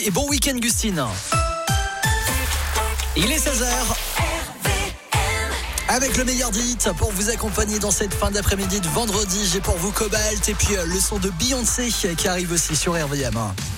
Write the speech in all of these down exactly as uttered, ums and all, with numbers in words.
et bon week-end Gustine. Il est seize heures. Avec le meilleur des hits pour vous accompagner dans cette fin d'après-midi de vendredi. J'ai pour vous Cobalt et puis le son de Beyoncé qui arrive aussi sur R V M.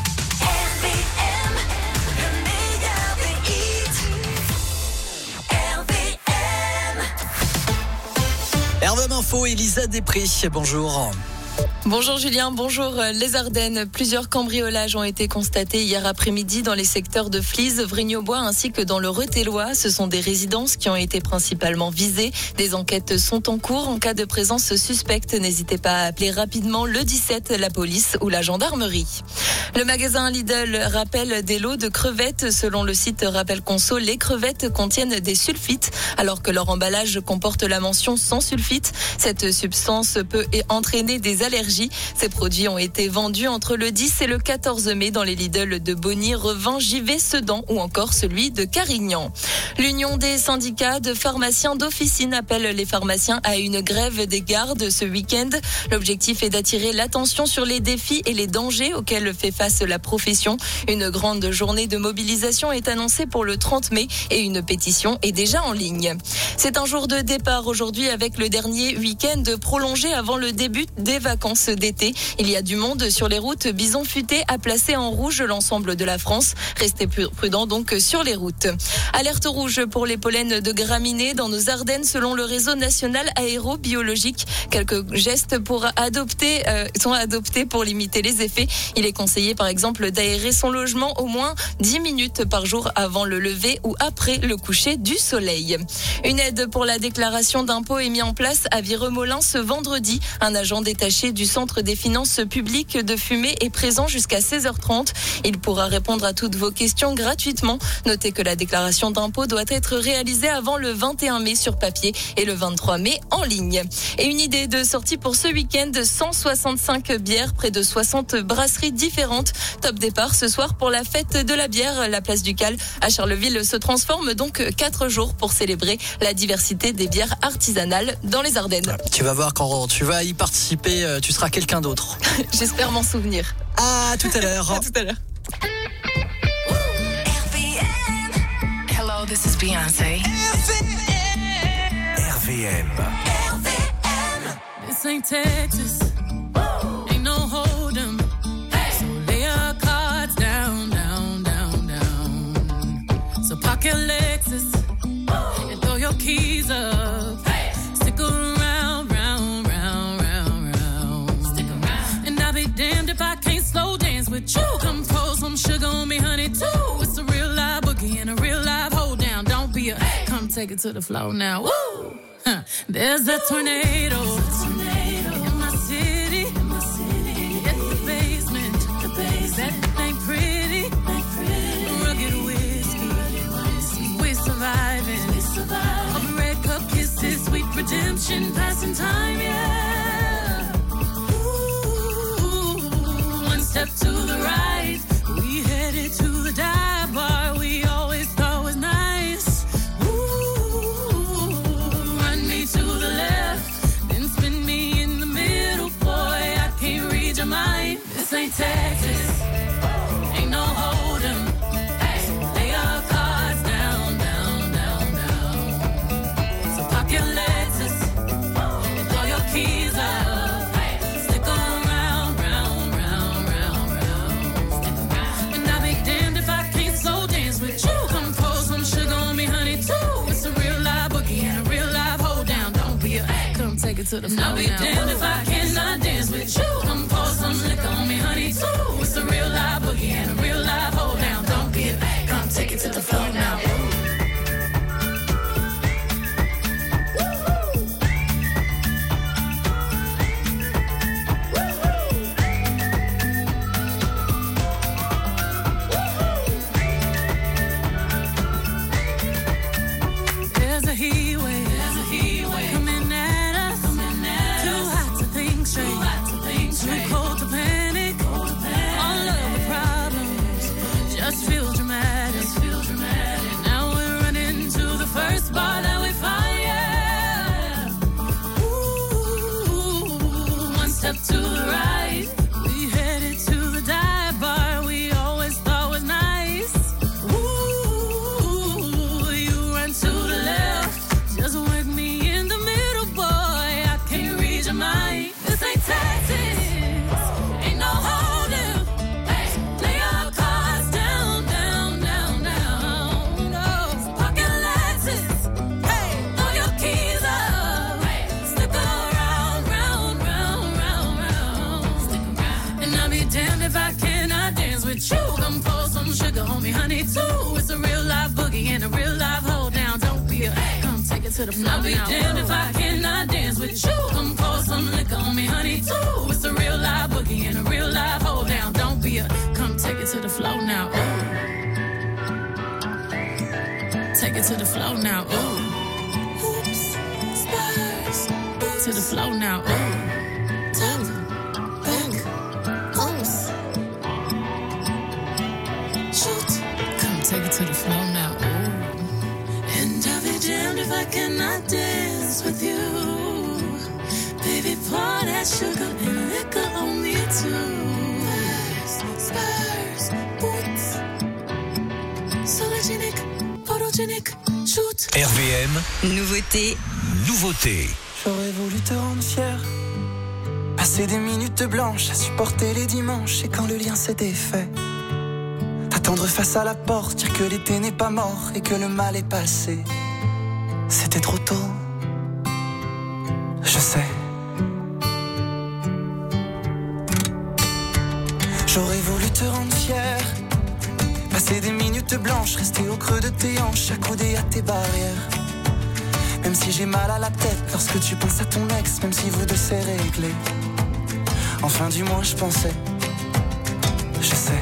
R V M Info, Elisa Després, bonjour. Bonjour Julien, bonjour les Ardennes. Plusieurs cambriolages ont été constatés hier après-midi dans les secteurs de Flize, Vrigne-aux-Bois ainsi que dans le Rethèlois. Ce sont des résidences qui ont été principalement visées. Des enquêtes sont en cours. En cas de présence suspecte, n'hésitez pas à appeler rapidement le dix-sept, la police ou la gendarmerie. Le magasin Lidl rappelle des lots de crevettes. Selon le site Rappel Conso, les crevettes contiennent des sulfites alors que leur emballage comporte la mention sans sulfite. Cette substance peut entraîner des allergies. Ces produits ont été vendus entre le dix et le quatorze mai dans les Lidl de Bonny, Revin, Givet, Sedan ou encore celui de Carignan. L'Union des syndicats de pharmaciens d'officine appelle les pharmaciens à une grève des gardes ce week-end. L'objectif est d'attirer l'attention sur les défis et les dangers auxquels fait face la profession. Une grande journée de mobilisation est annoncée pour le trente mai et une pétition est déjà en ligne. C'est un jour de départ aujourd'hui avec le dernier week-end prolongé avant le début des vacances d'été. Il y a du monde sur les routes. Bison futé a placé en rouge l'ensemble de la France. Restez prudents donc sur les routes. Alerte rouge pour les pollens de graminées dans nos Ardennes selon le réseau national aérobiologique. Quelques gestes pour adopter, euh, sont adoptés pour limiter les effets. Il est conseillé par exemple d'aérer son logement au moins dix minutes par jour avant le lever ou après le coucher du soleil. Une aide pour la déclaration d'impôt est mise en place à Viremolin ce vendredi. Un agent détaché du Centre des finances publiques de Fumée est présent jusqu'à seize heures trente. Il pourra répondre à toutes vos questions gratuitement. Notez que la déclaration d'impôt doit être réalisée avant le vingt et un mai sur papier et le vingt-trois mai en ligne. Et une idée de sortie pour ce week-end, cent soixante-cinq bières, près de soixante brasseries différentes. Top départ ce soir pour la fête de la bière. La place du Cal à Charleville se transforme donc quatre jours pour célébrer la diversité des bières artisanales dans les Ardennes. Tu vas voir quand tu vas y participer, tu seras quelqu'un d'autre. J'espère m'en souvenir. À tout à l'heure. À tout à l'heure. Hello, this is Beyoncé. R V M. This ain't Texas. Ain't no hold 'em. So lay your cards down, down, down, down. So park your Lexus and throw your keys up. Stick around, round, round, round, round. Stick around. And I'll be damned if I can't slow dance with you. Come pour some sugar on me, honey, too. It's a real live boogie and a real live hold down. Don't be a come take it to the floor now. Woo! Huh. There's a tornado. In my city. At the basement. That ain't pretty. Rugged whiskey. We're surviving. All the red cup kisses, sweet redemption, passing time, yeah. Ooh, one step to the right, we headed to the dive bar we always thought was nice. Ooh, run me to the left, then spin me in the middle, boy, I can't read your mind. This ain't Texas, ain't no hold 'em. So lay your cards down, down, down, down. So park your Lexus and throw your keys up. Stick around, round, round, round, round. And I'll be damned if I can't slow dance with you. Come pour some sugar on me, honey, too. It's a real live boogie and a real live hold down. Don't be a come take it to the floor. And I'll be now. Damned if I cannot dance with you. Come pour some liquor on me, honey, too. It's a real live boogie and a real live hold down. Don't be a come take it to the floor now. There's a heat wave, there's a heat wave coming at us, coming at too us. Hot to think straight, too hot to think straight, too cold to panic, cold to panic. All of the problems just feel dramatic, just feel dramatic. Now we're running to the first bar that we find, yeah. Ooh, one step to the right, we headed to the dive bar we always thought was nice. me, honey, too. It's a real life boogie and a real life hold down. Don't be a come take it to the floor. I'll be damned if I cannot dance with you. Come pour some liquor on me, honey, too. It's a real life boogie and a real life hold down. Don't be a come take it to the floor now. Ooh. Take it to the floor now. Ooh. Oops, spurs. To the floor now. Ooh. Top, back, oops. Shoot. Come take it to the floor now. Ooh. And I'll be damned if I cannot dance with you. Baby, pour that sugar and liquor on me too. Spurs, boots. Sologenic, photogenic, shoot. R V M. Nouveauté. Nouveauté. J'aurais voulu te rendre fier. Passer des minutes blanches à supporter les dimanches. Et quand le lien s'est défait, attendre face à la porte, dire que l'été n'est pas mort et que le mal est passé. C'était trop tôt, je sais. J'aurais voulu te rendre fier. Passer des minutes blanches, rester au creux de tes hanches, accoudé à tes barrières. Même si j'ai mal à la tête lorsque tu penses à ton ex, même si vous deux c'est réglé. Enfin du moins je pensais, je sais.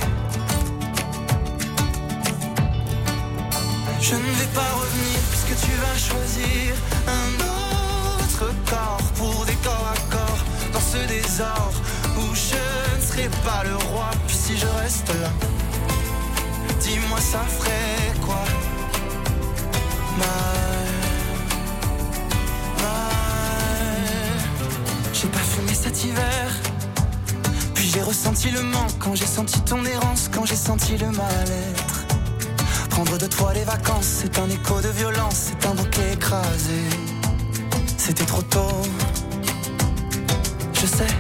Je ne vais pas revenir puisque tu vas choisir un autre corps pour des corps à corps dans ce désordre où je ne serai pas le roi. Puis si je reste là, dis-moi ça ferait quoi? Mal, mal. J'ai pas fumé cet hiver, puis j'ai ressenti le manque quand j'ai senti ton errance, quand j'ai senti le mal-être. Prendre de toi les vacances, c'est un écho de violence, c'est un bouquet écrasé. C'était trop tôt, je sais.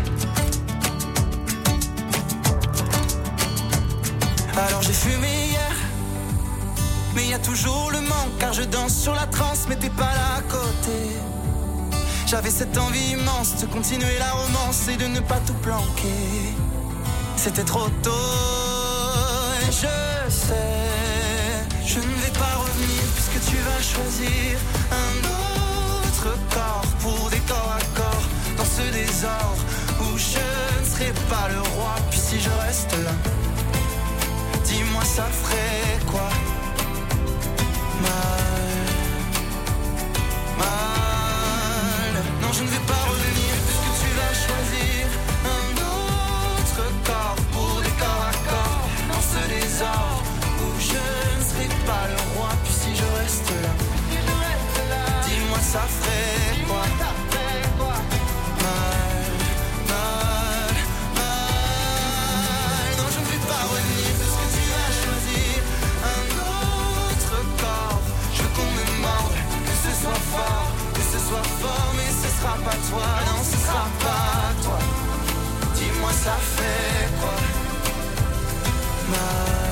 Alors j'ai fumé hier, mais y a toujours le manque, car je danse sur la transe, mais t'es pas là à côté. J'avais cette envie immense de continuer la romance et de ne pas tout planquer. C'était trop tôt, et je sais. Je ne vais pas revenir puisque tu vas choisir un autre corps pour des corps à corps dans ce désordre où je ne serai pas le roi. Puis si je reste là, dis-moi ça ferait quoi? Mal, mal. Non, je ne vais pas revenir puisque tu vas choisir un autre corps pour des corps à corps dans ce désordre où je ne serai pas le roi. Puis si je reste là, dis-moi ça ferait quoi? Mal, mal, mal. Non, je ne vais pas revenir parce que tu vas choisir un autre corps. Je veux qu'on me morde, que ce soit fort, que ce soit fort, mais ce sera pas toi. Non, ce sera pas toi. Dis-moi ça fait quoi? Mal,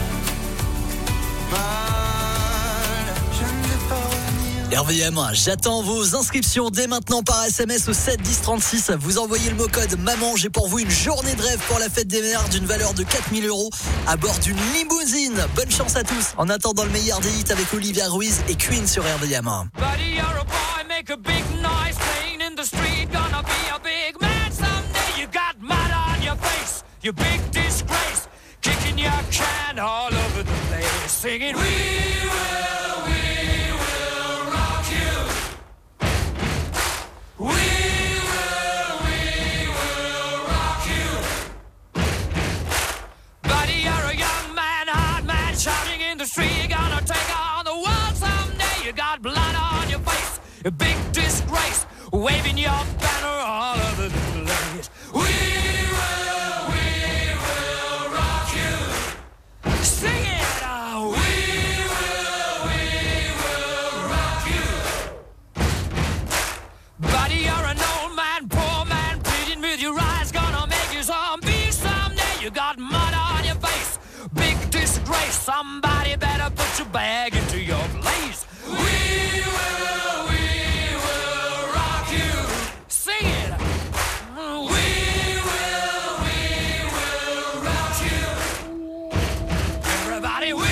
mal, je ne vais pas revenir. R V M, j'attends vos inscriptions dès maintenant par S M S au sept dix trente-six. Vous envoyez le mot code maman, j'ai pour vous une journée de rêve pour la fête des mères d'une valeur de quatre mille euros à bord d'une limousine. Bonne chance à tous. En attendant le meilleur des hits avec Olivia Ruiz et Queen sur R V M. Buddy, you're a boy, make a big noise, playing in the street, gonna be a big man someday. You got mud on your face, you big disgrace, kicking your can all over the place, singing, we will, we will rock you. We will, we will rock you. Buddy, you're a young man, hard man, shouting in the street, you're gonna take on the world someday. You got blood on your face, a big disgrace, waving your banner all over the place. We will, we will rock you. Sing it! Oh, we will, we will rock you. Buddy, you're an old man, poor man, pleading with your eyes, gonna make you zombie someday. You got mud on your face, big disgrace. Somebody better put your bag into your place. We will, we will rock you. Sing it! We will, we will rock you. Everybody, we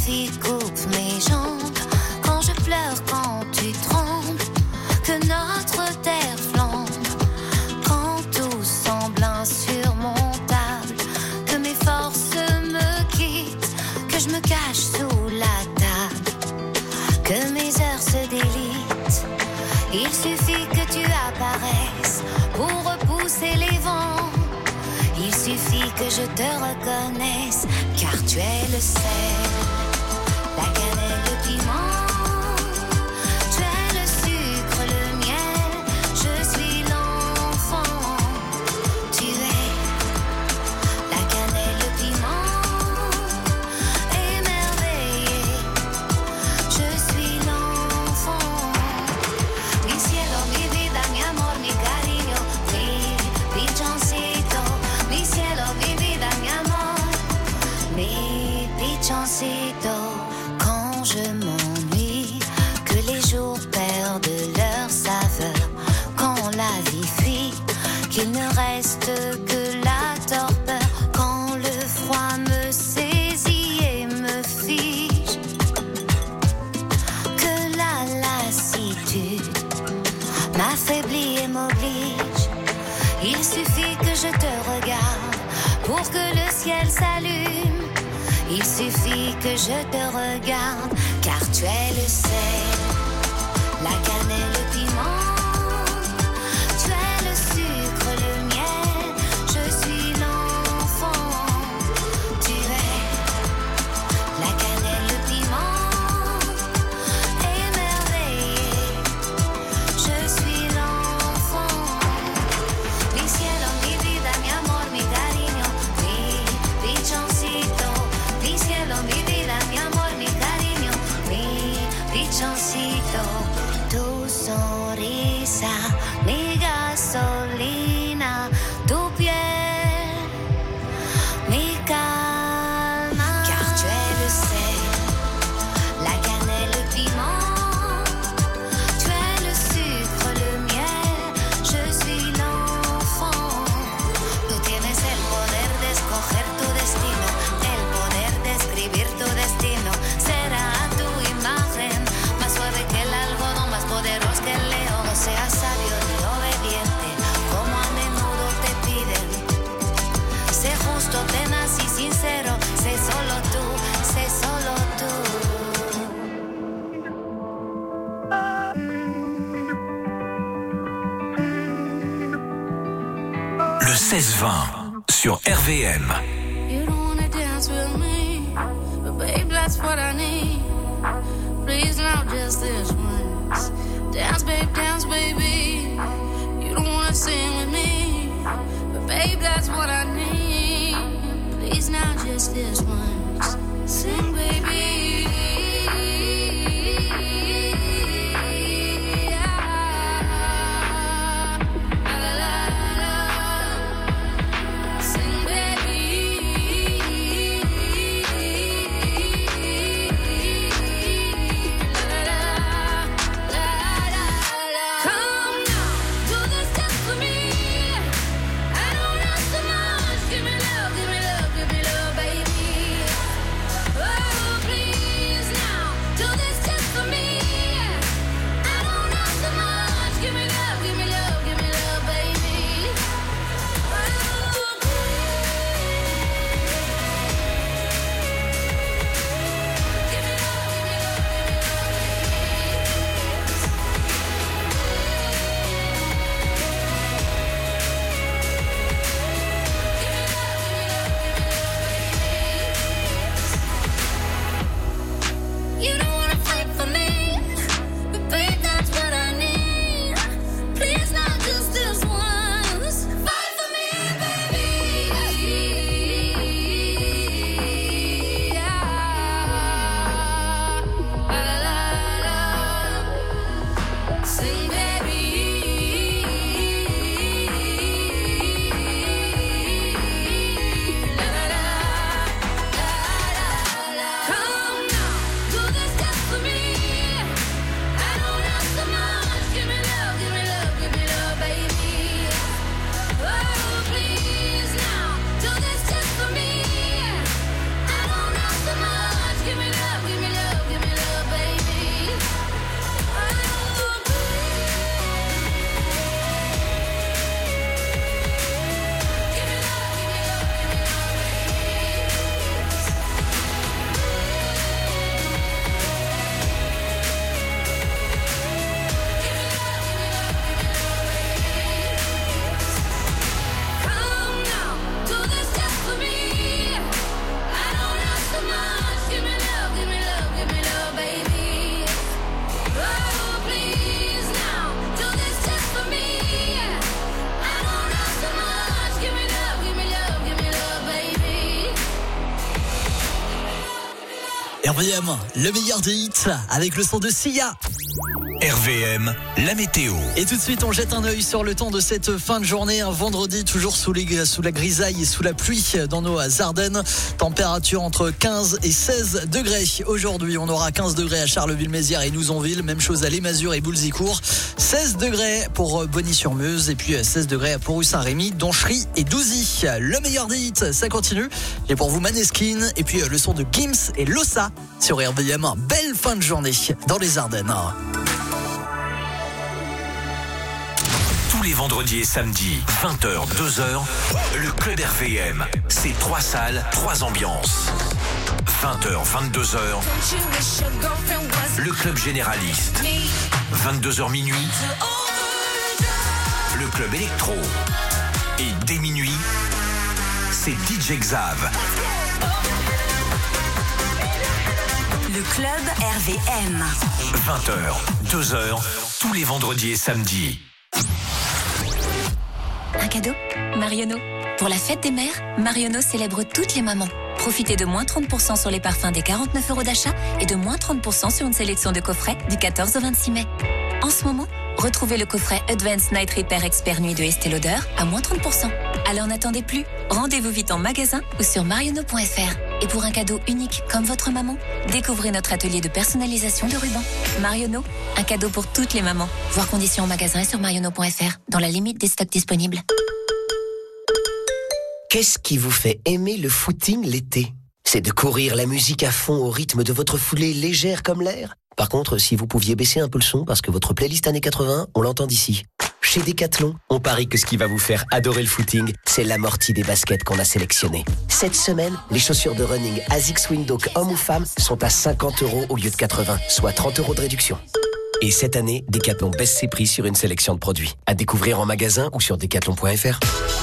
fille coupe mes jambes, quand je pleure, quand tu trembles, que notre terre flambe, quand tout semble insurmontable, que mes forces me quittent, que je me cache sous la table, que mes heures se délitent. Il suffit que tu apparaisses pour repousser les vents. Il suffit que je te reconnaisse, car tu es le sel, la cannelle, le piment. Tu es le sucre, le miel, je suis l'enfant. Tu es la cannelle, le piment, émerveillé, je suis l'enfant. Mi cielo, mi vida, mi amor, mi cariño, mi pichoncito. Mi cielo, mi vida, mi amor, mi pichoncito. Quand je m'ennuie, que les jours perdent leur saveur, quand la vie fuit, qu'il ne reste que la torpeur, quand le froid me saisit et me fige, que la lassitude m'affaiblit et m'oblige. Il suffit que je te regarde pour que le ciel s'allume. Il suffit que je te regarde, car tu es le sel, la cannelle, le piment. Tu es le sucre, le miel, je suis l'enfant. Tu es la cannelle, le piment, émerveillé, je suis l'enfant. Mi cielo, mi vida, mi amor, mi cariño, mi pichoncito. Mi cielo, mi vida, mi amor, mi cariño, mi pichoncito. Tu sonrisa, mi gasolina, tu piel, mi calma. Car tu es le sel, la cannelle, le piment. Tu es le sucre, le miel, je suis l'enfant. Tú tienes el poder de escoger tu destino, el poder de escribir tu destino. Será tu imagen, más suave que el algodón, más poderoso que el león. No seas sabio ni obediente, como a menudo te piden. Sé justo, tenaz y sincero, sé solo tú, sé solo tú. Le seize vingt sur R V M. You don't wanna dance with me, but babe, that's what I need. Please now, just this once. Dance, babe, dance, baby. You don't wanna sing with me, but babe, that's what I need. Please now, just this once. Sing, baby. Oh R V M, le meilleur des hits avec le son de Sia. R V M, la météo. Et tout de suite, on jette un œil sur le temps de cette fin de journée. Un vendredi, toujours sous, les, sous la grisaille et sous la pluie dans nos Ardennes. Température entre quinze et seize degrés. Aujourd'hui, on aura quinze degrés à Charleville-Mézières et Nouzonville. Même chose à Les Masures et Boulzicourt. seize degrés pour Bonny-sur-Meuse. Et puis seize degrés pour Rue-Saint-Rémy, Donchery et Douzy. Le meilleur des hits, ça continue. Et pour vous, Maneskin. Et puis le son de Gims et Lossa sur R V M. Belle fin de journée dans les Ardennes. Tous les vendredis et samedis, vingt heures, deux heures, le Club R V M. C'est trois salles, trois ambiances. vingt heures, vingt-deux heures, le Club Généraliste. vingt-deux heures minuit, le Club Électro. Et dès minuit, c'est D J Xav. Le Club R V M. vingt heures, deux heures, tous les vendredis et samedis. Un cadeau? Marionneau. Pour la fête des mères, Marionneau célèbre toutes les mamans. Profitez de moins trente pour cent sur les parfums des quarante-neuf euros d'achat et de moins trente pour cent sur une sélection de coffrets du quatorze au vingt-six mai. En ce moment, retrouvez le coffret Advanced Night Repair Expert Nuit de Estée Lauder à moins trente pour cent. Alors n'attendez plus, rendez-vous vite en magasin ou sur marionneau point f r. Et pour un cadeau unique comme votre maman, découvrez notre atelier de personnalisation de rubans. Marionneau, un cadeau pour toutes les mamans. Voir conditions en magasin et sur marionneau point f r, dans la limite des stocks disponibles. Qu'est-ce qui vous fait aimer le footing l'été? C'est de courir la musique à fond au rythme de votre foulée légère comme l'air? Par contre, si vous pouviez baisser un peu le son, parce que votre playlist années quatre-vingts, on l'entend d'ici. Chez Decathlon, on parie que ce qui va vous faire adorer le footing, c'est l'amorti des baskets qu'on a sélectionnées. Cette semaine, les chaussures de running ASICS Windhoek hommes ou femmes sont à cinquante euros au lieu de quatre-vingts, soit trente euros de réduction. Et cette année, Decathlon baisse ses prix sur une sélection de produits. À découvrir en magasin ou sur decathlon point f r.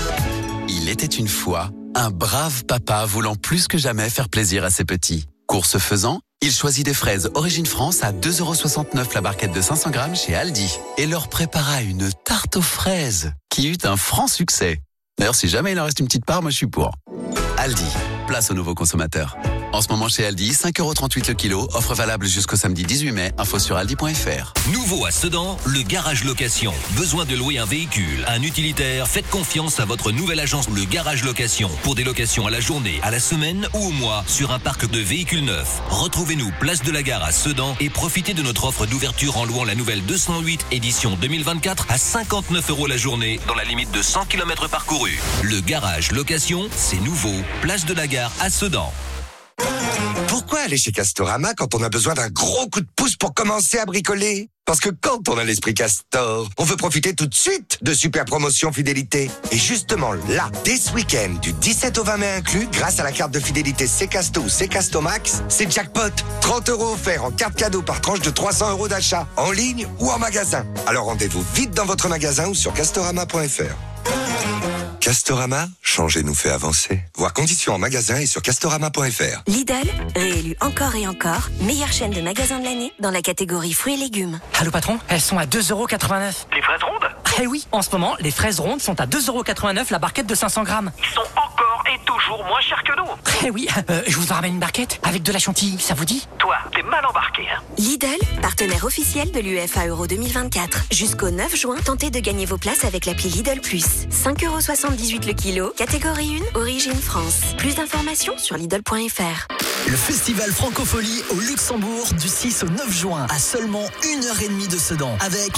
Il était une fois un brave papa voulant plus que jamais faire plaisir à ses petits. Course faisant, il choisit des fraises Origine France à deux euros soixante-neuf la barquette de cinq cents grammes chez Aldi et leur prépara une tarte aux fraises qui eut un franc succès. D'ailleurs, si jamais il en reste une petite part, moi je suis pour. Aldi, place aux nouveaux consommateurs. En ce moment chez Aldi, cinq euros trente-huit le kilo, offre valable jusqu'au samedi dix-huit mai, info sur aldi point f r. Nouveau à Sedan, le garage location. Besoin de louer un véhicule, un utilitaire? Faites confiance à votre nouvelle agence, le garage location. Pour des locations à la journée, à la semaine ou au mois, sur un parc de véhicules neufs. Retrouvez-nous place de la Gare à Sedan et profitez de notre offre d'ouverture en louant la nouvelle deux cent huit édition deux mille vingt-quatre à cinquante-neuf euros la journée, dans la limite de cent kilomètres parcourus. Le garage location, c'est nouveau, place de la Gare à Sedan. Pourquoi aller chez Castorama quand on a besoin d'un gros coup de pouce pour commencer à bricoler? Parce que quand on a l'esprit Castor, on veut profiter tout de suite de super promotions fidélité. Et justement là, dès ce week-end, du dix-sept au vingt mai inclus, grâce à la carte de fidélité Ccasto ou Ccasto Max, c'est jackpot. trente euros offerts en carte cadeau par tranche de trois cents euros d'achat, en ligne ou en magasin. Alors rendez-vous vite dans votre magasin ou sur castorama point f r. Castorama, changer nous fait avancer. Voir conditions en magasin et sur castorama point f r. Lidl, réélu encore et encore, meilleure chaîne de magasins de l'année dans la catégorie fruits et légumes. Allô patron, elles sont à deux euros quatre-vingt-neuf. Les fraises rondes? Eh oui, en ce moment, les fraises rondes sont à deux euros quatre-vingt-neuf la barquette de cinq cents grammes. Ils sont encore et toujours moins chers que nous. Eh oui, euh, je vous en ramène une barquette avec de la chantilly, ça vous dit? Toi, t'es mal embarqué, hein. Lidl, partenaire officiel de l'U E F A Euro deux mille vingt-quatre. Jusqu'au neuf juin, tentez de gagner vos places avec l'appli Lidl Plus. cinq euros soixante-dix-huit le kilo, catégorie un, origine France. Plus d'informations sur lidl point f r. Le festival Francophonie au Luxembourg du six au neuf juin à seulement une heure et demie de Sedan avec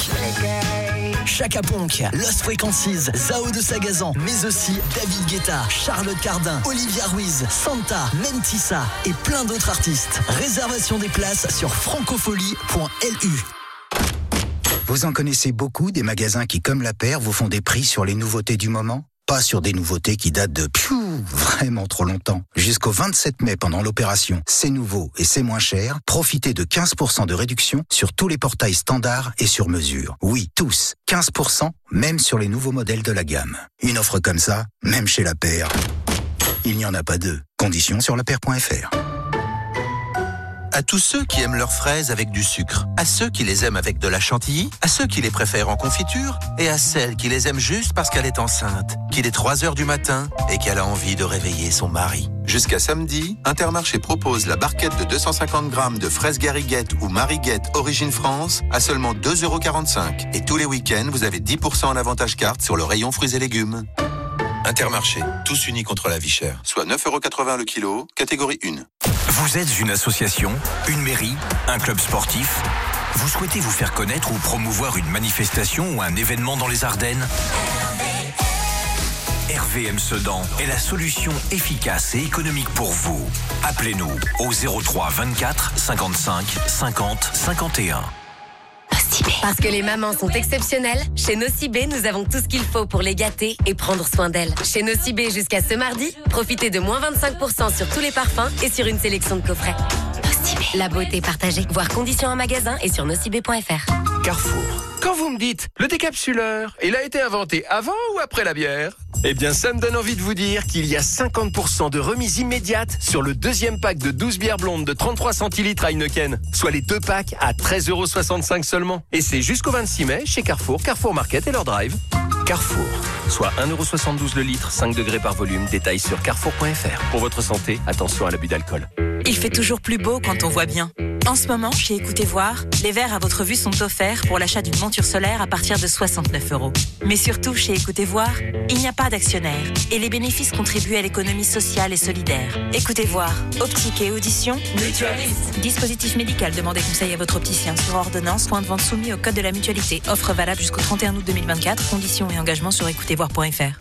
Chaka Ponk, Lost Frequencies, Zao de Sagazan, mais aussi David Guetta, Charlotte Cardin, Olivia Ruiz, Santa, Mentissa et plein d'autres artistes. Réservation des places sur francofolie point l u. Vous en connaissez beaucoup des magasins qui, comme La Paire, vous font des prix sur les nouveautés du moment? Pas sur des nouveautés qui datent de piou, vraiment trop longtemps. Jusqu'au vingt-sept mai, pendant l'opération C'est nouveau et c'est moins cher, profitez de quinze pour cent de réduction sur tous les portails standards et sur mesure. Oui, tous. quinze pour cent, même sur les nouveaux modèles de la gamme. Une offre comme ça, même chez La Paire, il n'y en a pas deux. Conditions sur la paire point f r. À tous ceux qui aiment leurs fraises avec du sucre, à ceux qui les aiment avec de la chantilly, à ceux qui les préfèrent en confiture et à celles qui les aiment juste parce qu'elle est enceinte, qu'il est trois heures du matin et qu'elle a envie de réveiller son mari. Jusqu'à samedi, Intermarché propose la barquette de deux cent cinquante grammes de fraises Gariguette ou Mariguette Origine France à seulement deux euros quarante-cinq. Et tous les week-ends, vous avez dix pour cent en avantage carte sur le rayon fruits et légumes. Intermarché, tous unis contre la vie chère. Soit neuf euros quatre-vingts le kilo, catégorie un. Vous êtes une association, une mairie, un club sportif ? Vous souhaitez vous faire connaître ou promouvoir une manifestation ou un événement dans les Ardennes ? R V M Sedan est la solution efficace et économique pour vous. Appelez-nous au zéro trois vingt-quatre cinquante-cinq cinquante cinquante et un. Parce que les mamans sont exceptionnelles, chez Nocibé, nous avons tout ce qu'il faut pour les gâter et prendre soin d'elles. Chez Nocibé, jusqu'à ce mardi, profitez de moins vingt-cinq pour cent sur tous les parfums et sur une sélection de coffrets. Nocibé, la beauté partagée. Voir conditions en magasin et sur nocibé point f r. Carrefour. Quand vous me dites, le décapsuleur, il a été inventé avant ou après la bière ? Eh bien, ça me donne envie de vous dire qu'il y a cinquante pour cent de remise immédiate sur le deuxième pack de douze bières blondes de trente-trois centilitres à Heineken, soit les deux packs à treize euros soixante-cinq seulement. Et c'est jusqu'au vingt-six mai chez Carrefour, Carrefour Market et leur drive. Carrefour, soit un euro soixante-douze le litre, cinq degrés par volume. Détails sur carrefour point f r. Pour votre santé, attention à l'abus d'alcool. Il fait toujours plus beau quand on voit bien. En ce moment, chez Écoutez Voir, les verres à votre vue sont offerts pour l'achat d'une monture solaire à partir de soixante-neuf euros. Mais surtout, chez Écoutez Voir, il n'y a pas d'actionnaire et les bénéfices contribuent à l'économie sociale et solidaire. Écoutez Voir, optique et audition, mutualiste. Dispositif médical, demandez conseil à votre opticien sur ordonnance, point de vente soumis au code de la mutualité. Offre valable jusqu'au trente et un août deux mille vingt-quatre, conditions et engagements sur écoutez voir point f r.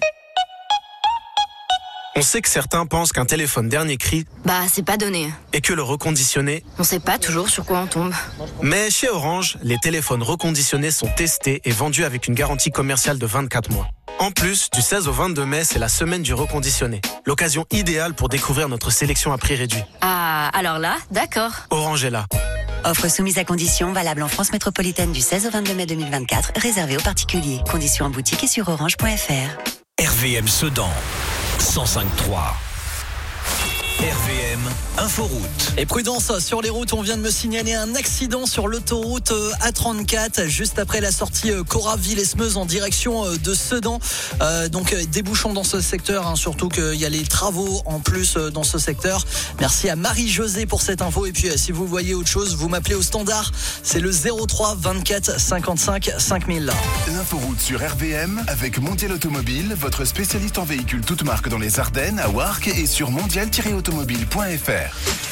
On sait que certains pensent qu'un téléphone dernier cri, bah c'est pas donné. Et que le reconditionné, on sait pas toujours sur quoi on tombe. Mais chez Orange, les téléphones reconditionnés sont testés et vendus avec une garantie commerciale de vingt-quatre mois. En plus, du seize au vingt-deux mai, c'est la semaine du reconditionné. L'occasion idéale pour découvrir notre sélection à prix réduit. Ah, alors là, d'accord. Orange est là. Offre soumise à conditions, valable en France métropolitaine du seize au vingt-deux mai deux mille vingt-quatre, réservée aux particuliers. Conditions en boutique et sur orange point f r. R V M Sedan, cent cinq trois. R V M Inforoute. Et prudence sur les routes, on vient de me signaler un accident sur l'autoroute A trente-quatre juste après la sortie Cora-Villesmeuse en direction de Sedan. Euh, donc des bouchons dans ce secteur, hein, surtout qu'il y a les travaux en plus dans ce secteur. Merci à Marie-Josée pour cette info. Et puis si vous voyez autre chose, vous m'appelez au standard. C'est le zéro trois vingt-quatre cinquante-cinq cinq mille. L'inforoute sur R V M avec Mondial Automobile, votre spécialiste en véhicules toutes marques dans les Ardennes, à Warcq et sur mondial tiret automobile point f r.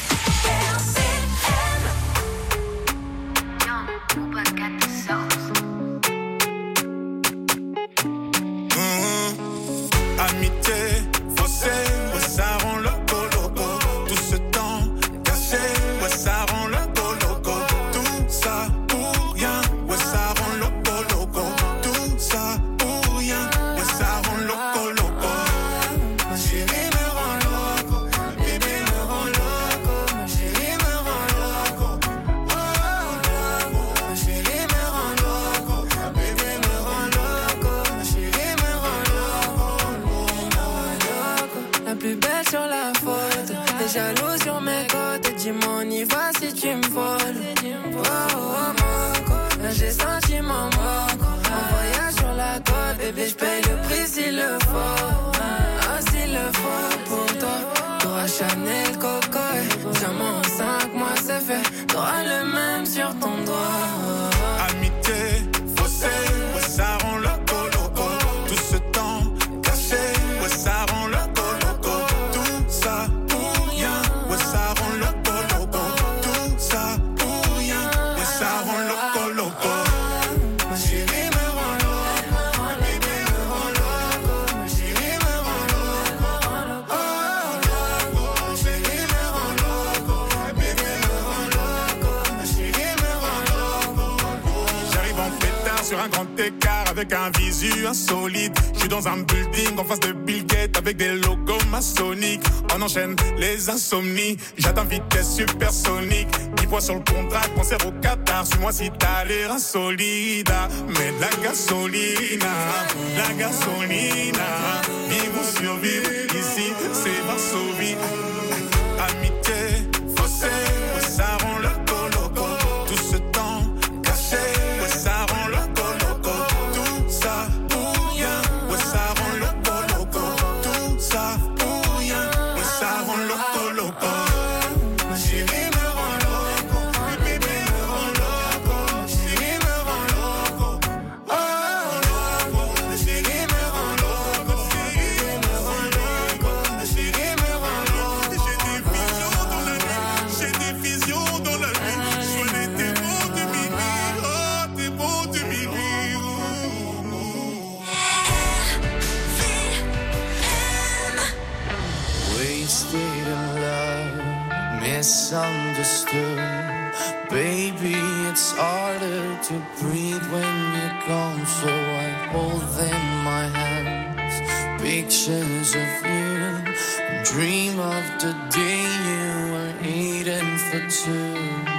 Amitié, faussée, ouais, ça rend loco loco. Tout ce temps caché, ouais, ça rend loco loco. Tout ça pour rien, ouais, ça rend loco loco. Tout ça pour rien, ouais, ça rend loco loco. Ma chérie me rend loco, bébé me rend loco. Ma chérie me rend loco, oh loco. Ma chérie me rend loco, bébé me rend loco. Ma chérie me rend loco. La plus belle sur la photo, t'es jaloux sur mes côtes. Dis-moi on y va si tu me voles. Oh, oh, Moco, là j'ai senti mon moco. Un voyage sur la côte, bébé j'paye le prix s'il le faut. Ah s'il le faut pour toi. T'auras Chanel, Coco et diamant en cinq mois c'est fait. T'auras le même sur ton doigt. Amitié, faussée, ouais, ça rend loco loco. Tout ce temps caché, ouais, ça rend loco loco. Tout ça pour rien, ouais, ça rend loco loco. Tout ça pour rien, ouais, ça rend loco loco. Ma chérie me rend loco, bébé me rend loco. Ma chérie me rend loco, oh loco. Ma chérie me rend loco, bébé me rend loco. Ma chérie me rend loco. J'arrive en pétard sur un grand écart avec un visu insolite. Je suis dans un building en face de Bill Gates avec des logos maçonniques. On enchaîne les insomnies. J'atteins vitesse supersonique. dix points sur le contrat, concert au Qatar. Suis-moi si t'as l'air insolide. Mais de la gasolina, la gasolina. Vivre ou survivre, ici c'est Varsovie. Amitié, faussée, ouais, ça rend loco loco. Tout ce temps caché, ouais, ça rend loco loco. Tout ça pour rien, ouais, ça rend loco loco. Tout ça pour rien, ouais, ça rend loco misunderstood. Baby, it's harder to breathe when you're gone, so I hold in my hands pictures of you, and dream of the day you were eating for two.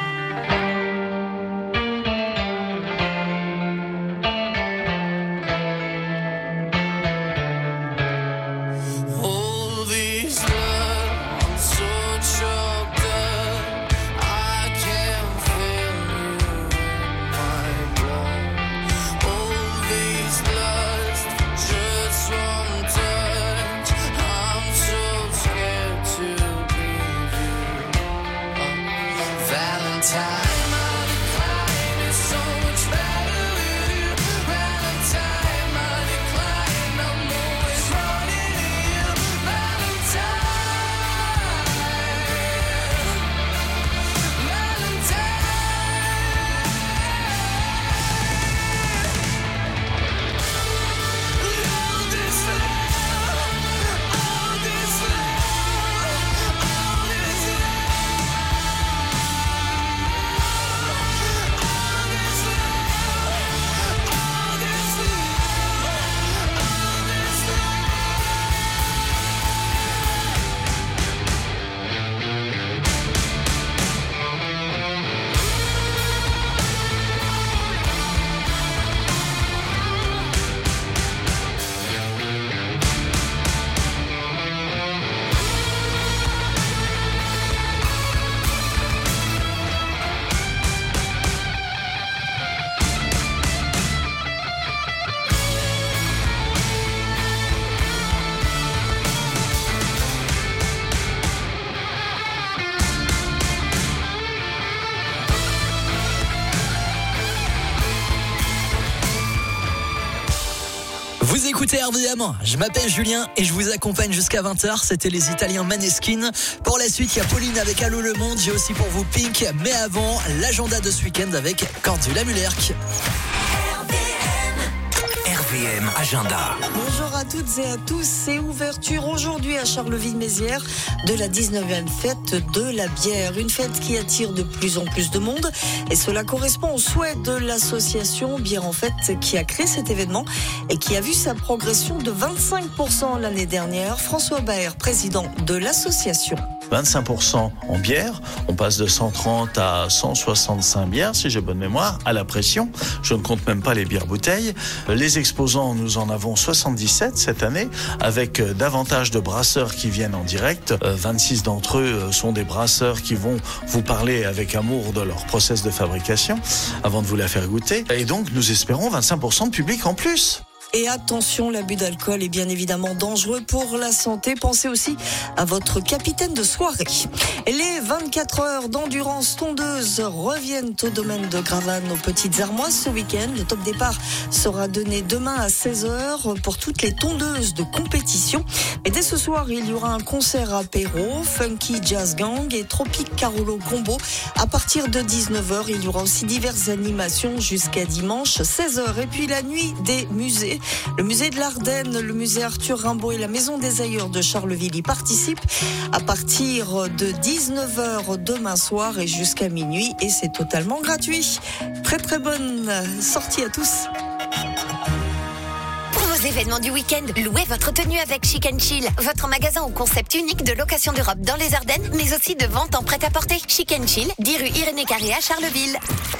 Vous écoutez R V M, je m'appelle Julien et je vous accompagne jusqu'à vingt heures. C'était les Italiens Maneskin. Pour la suite, il y a Pauline avec Allô le Monde. J'ai aussi pour vous Pink. Mais avant, l'agenda de ce week-end avec Cordula Mullerc. R V M Agenda. Bonjour à toutes et à tous, c'est ouverture aujourd'hui à Charleville-Mézières de la dix-neuvième fête de la bière. Une fête qui attire de plus en plus de monde et cela correspond au souhait de l'association Bière en Fête qui a créé cet événement et qui a vu sa progression de vingt-cinq pour cent l'année dernière. François Baer, président de l'association. vingt-cinq pour cent en bière, on passe de cent trente à cent soixante-cinq bières, si j'ai bonne mémoire, à la pression. Je ne compte même pas les bières bouteilles. Les exposants, nous en avons soixante-dix-sept cette année, avec davantage de brasseurs qui viennent en direct. vingt-six d'entre eux sont des brasseurs qui vont vous parler avec amour de leur process de fabrication avant de vous la faire goûter. Et donc, nous espérons vingt-cinq pour cent de public en plus. Et attention, l'abus d'alcool est bien évidemment dangereux pour la santé. Pensez aussi à votre capitaine de soirée. Les vingt-quatre heures d'endurance tondeuse reviennent au domaine de Gravannes aux Petites Armoises ce week-end. Le top départ sera donné demain à seize heures pour toutes les tondeuses de compétition. Et dès ce soir, il y aura un concert apéro, Funky Jazz Gang et Tropic Carolo Combo. À partir de dix-neuf heures, il y aura aussi diverses animations jusqu'à dimanche seize heures. Et puis la nuit des musées. Le musée de l'Ardenne, le musée Arthur Rimbaud et la maison des ailleurs de Charleville y participent à partir de dix-neuf heures demain soir et jusqu'à minuit et c'est totalement gratuit. Très très bonne sortie à tous. Pour vos événements du week-end, louez votre tenue avec Chic and Chill, votre magasin au concept unique de location de robes dans les Ardennes, mais aussi de vente en prêt-à-porter. Chic and Chill, dix rue Irénée Carré à Charleville.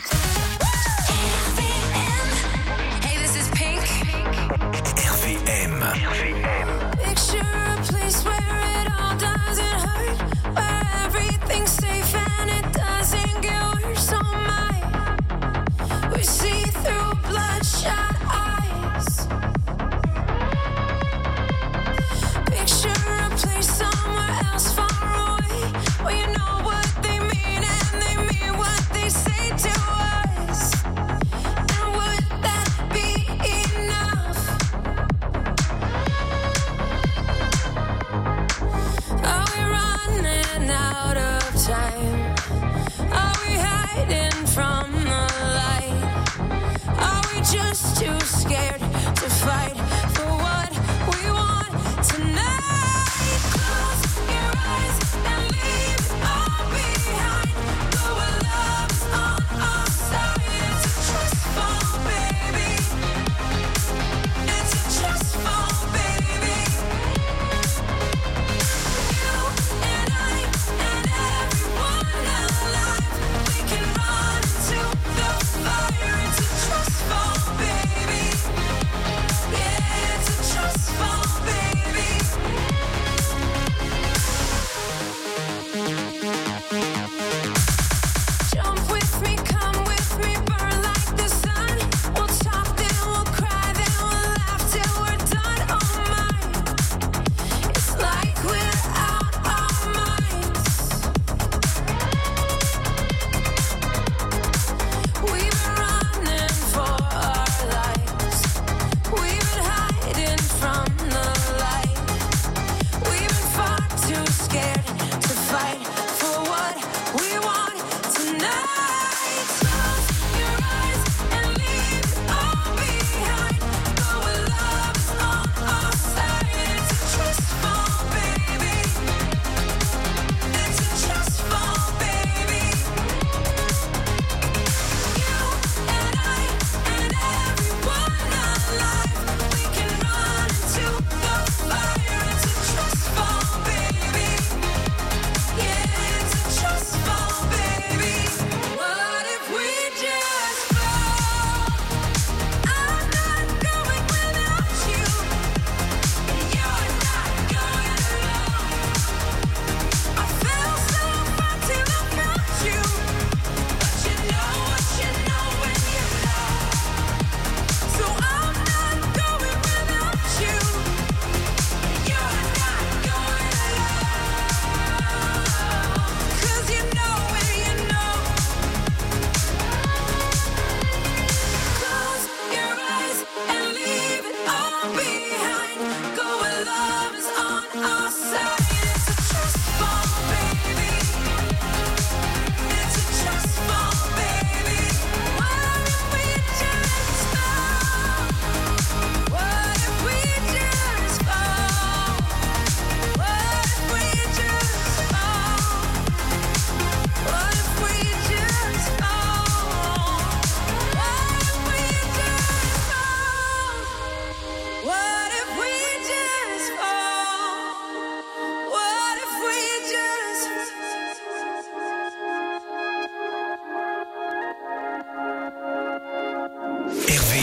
Picture a place where it all doesn't hurt, where everything's safe and it doesn't get worse. Oh my, we see through bloodshot eyes. Picture a place somewhere else far away, where you know what they mean and they mean what they say to us. And would that be enough? Are we running out of time? Are we hiding from the light? Are we just too scared to fight for what we want tonight? Close your eyes and leave it all behind.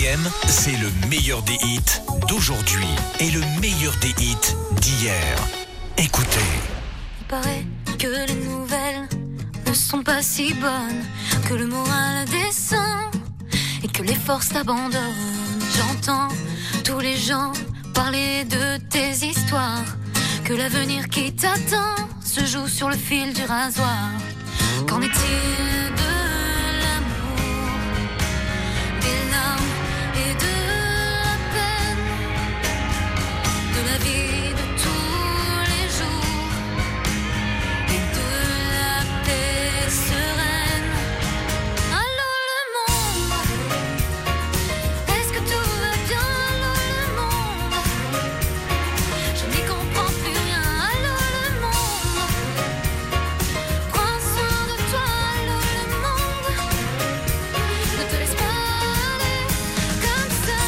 M, c'est le meilleur des hits d'aujourd'hui et le meilleur des hits d'hier. Écoutez. Il paraît que les nouvelles ne sont pas si bonnes, que le moral descend et que les forces t'abandonnent. J'entends tous les gens parler de tes histoires, que l'avenir qui t'attend se joue sur le fil du rasoir. Qu'en est-il de l'amour, des larmes et de la peine, de la vie de tous les jours et de la paix sereine? Allô le monde, est-ce que tout va bien? Allô le monde, je n'y comprends plus rien. Allô le monde, prends soin de toi. Allô le monde, ne te laisse pas aller comme ça,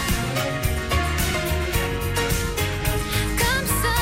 comme ça.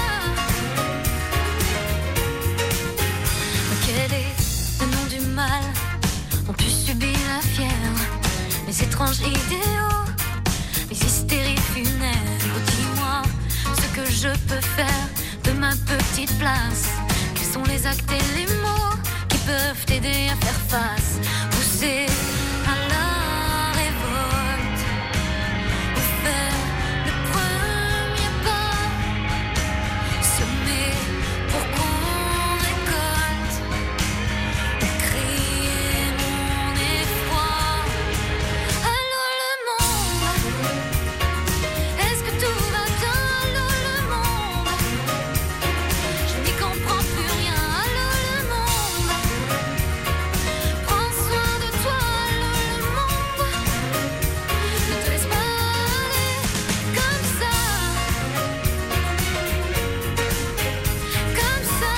Quel est le nom du mal dont tu subis la fièvre? Les étranges idéaux, les hystéries funèbres. Dis-moi ce que je peux faire de ma petite place. Quels sont les actes et les mots qui peuvent t'aider à faire face? Pousser à la révolte ou faire le premier pas, semer pour qu'on récolte, ou crier mon effroi. Allô le monde, est-ce que tout va bien? Allô le monde, je n'y comprends plus rien. Allô le monde, prends soin de toi. Allô le monde, ne te laisse pas aller comme ça, comme ça.